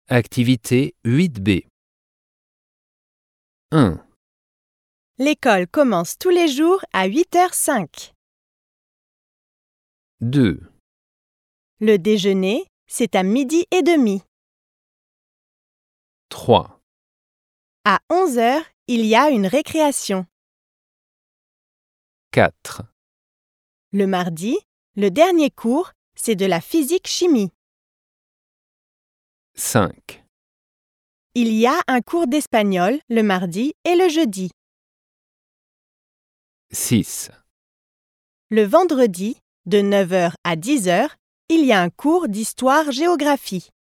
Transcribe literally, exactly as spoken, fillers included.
Activité huit B. un. L'école commence tous les jours à huit heures cinq. deux. Le déjeuner, c'est à midi et demi. trois. À onze heures, il y a une récréation. quatre. Le mardi, le dernier cours, c'est de la physique-chimie. cinq. Il y a un cours d'espagnol le mardi et le jeudi. six. Le vendredi, de neuf heures à dix heures, il y a un cours d'histoire-géographie.